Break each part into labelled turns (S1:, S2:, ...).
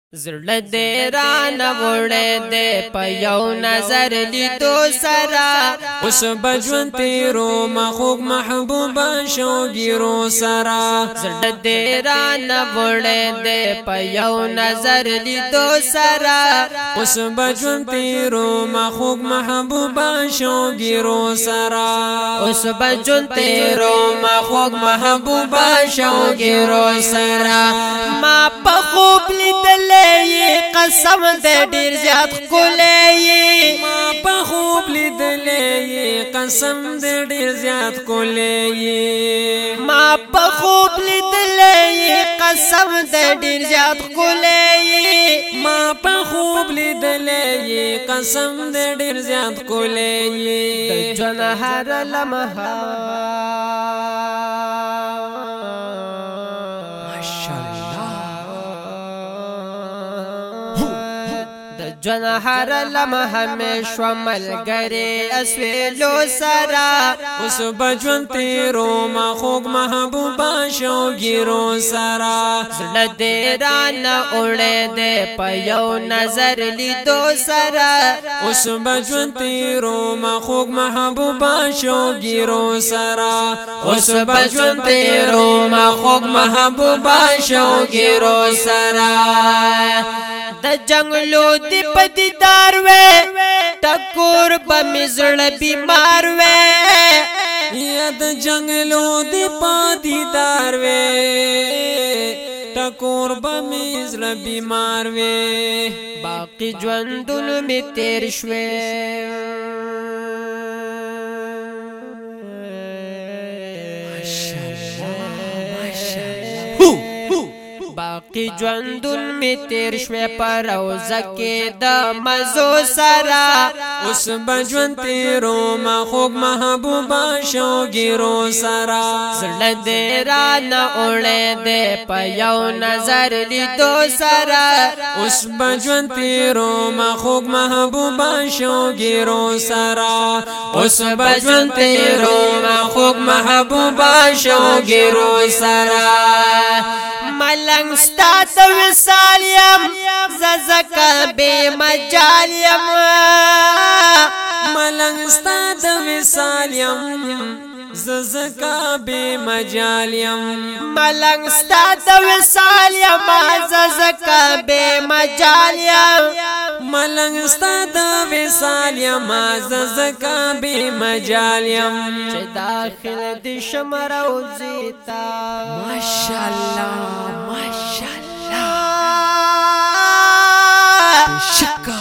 S1: زړه دې رانه وړې دې په یو نظر لیدو سره
S2: اوس بجون تیرو مخوک محبوبا شوګیرو سرا
S1: زړه دې رانه وړې دې په یو نظر لیدو سره
S2: اوس بجون تیرو مخوک محبوبا شوګیرو سرا
S1: اوس بجون تیرو مخوک محبوبا شوګیرو سره ما په خوب لیدل قسم دې ډیر زیات کولې
S2: ما په خوب لیدلې قسم دې ډیر زیات کولې
S1: ما په خوب لیدلې قسم دې ډیر زیات کولې
S2: ما په خوب لیدلې قسم دې ډیر زیات کولې
S1: د ژوند هر لمحه جن هر لمحه مې شو ملګری اسویلو سرا
S2: اوس بجون تیرو مخوک محبوبا شوګیرو سرا
S1: زړه دې رانه وړې دې په یو نظر لیدو سرا
S2: اوس بجون تیرو مخوک محبوبا شوګیرو سرا
S1: اوس بجون تیرو مخوک محبوبا شوګیرو سرا د جنگلو دی پدیدار وے ټکور بمزړ بیمار وے
S2: یا د جنگلو دی پدیدار وے ټکور بمزړ بیمار وے
S1: باقی ژوندونه می تیر شوه باقی ژوندون می تیر شوه پر روزه کې د مزو سرا
S2: اوس بجون تیرو مخوک محبوبا شوګیرو سرا
S1: زړه دې رانه وړې دې په یو نظر لیدو سرا
S2: اوس بجون تیرو مخوک محبوبا شوګیرو سرا
S1: اوس بجون تیرو مخوک محبوبا شوګیرو سرا ملنګ ستا د وصال یم زکه بے مجال یم
S2: ملنګ ستا د وصال یم زکه بے مجال یم
S1: ملنګ ستا د وصال یم زکه بے مجال یم
S2: ملنګ ستا د وصال یم زکه بے مجال یم
S1: چې داخل دې شمر او زیتا
S2: ماشاءالله ماشاءالله شکا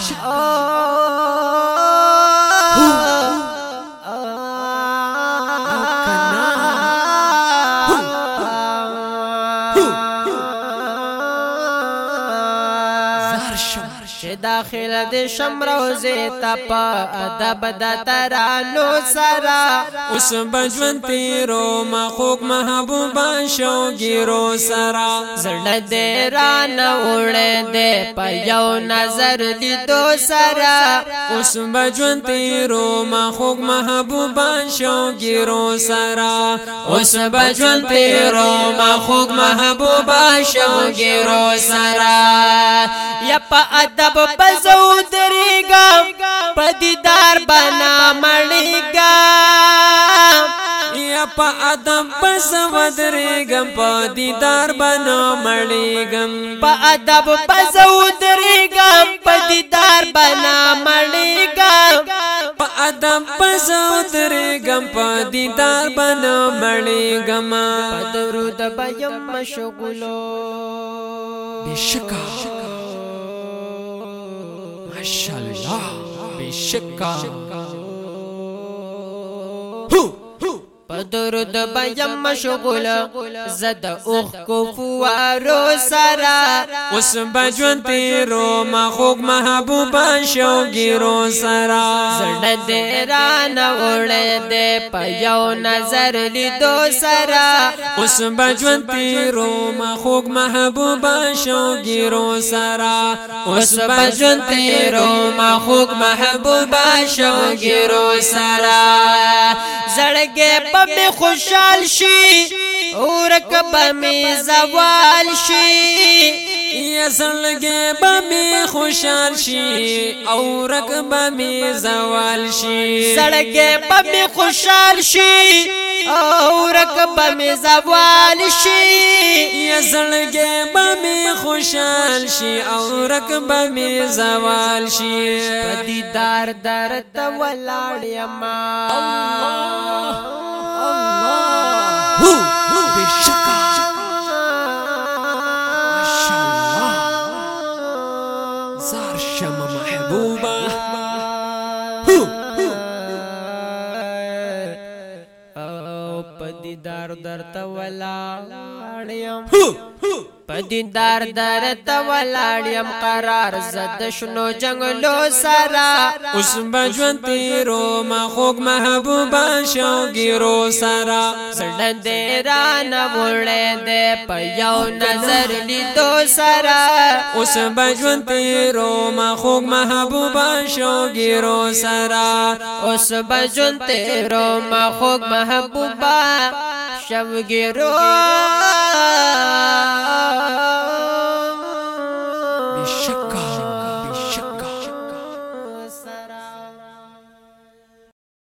S1: داخل د شمروزه تپا ادب د ترانو سرا
S2: اوس بجون تیرو مخوک محبوبا شوګیرو سرا
S1: زړه دې رانه وړې دې په یو نظر لیدو سرا
S2: اوس بجون تیرو مخوک محبوبا شوګیرو سرا
S1: اوس بجون تیرو مخوک محبوبا شوګیرو سرا یا په ادب بزو درېګم پدیدار بنا مړېګم
S2: یا په ادب بزو درېګم پدیدار بنا مړېګم
S1: په ادب بزو درېګم پدیدار بنا مړېګم
S2: په ادب بزو درېګم پدیدار بنا مړېګم
S1: په درود بیم مشغولو
S2: بشکا ماشاءالله بشکا
S1: درود بیم مشغول زد اوخ کو فوارو سرا
S2: اوس بجون تیرو مخوک محبوبا شوګیرو سرا
S1: زړه دې رانه وړې دې په یو نظر لیدو سرا
S2: اوس بجون تیرو مخوک محبوبا شوګیرو سرا
S1: اوس بجون تیرو مخوک محبوبا شوګیرو سرا زړګې په می خوشحال شي اور کبه می زوال شي
S2: یا زړګي به می خوشحال شي او رګ به می زوال شي
S1: زړګي به می خوشحال شي او رګ به می زوال شي
S2: یا زړګي به می خوشحال شي او رګ به می زوال شي
S1: په دیدار درته ولاړ یم
S2: بشکا ماشاءالله زار شمه محبوبه
S1: او په دیدار درته ولاړ یم په دیدار درته ولاړ یم قرار زد شنو جنگلو سرا
S2: اوس بجوان تیرو ما خوږ محبوبه شوګیرو سرا
S1: زړه دې رانه وړې دې په یو نظر لیدو سرا
S2: اوس بجوان تیرو ما خوږ محبوبه شوګیرو سرا
S1: اوس بجون تیرو ما خوږ محبوبه شوګیرو
S2: بشکا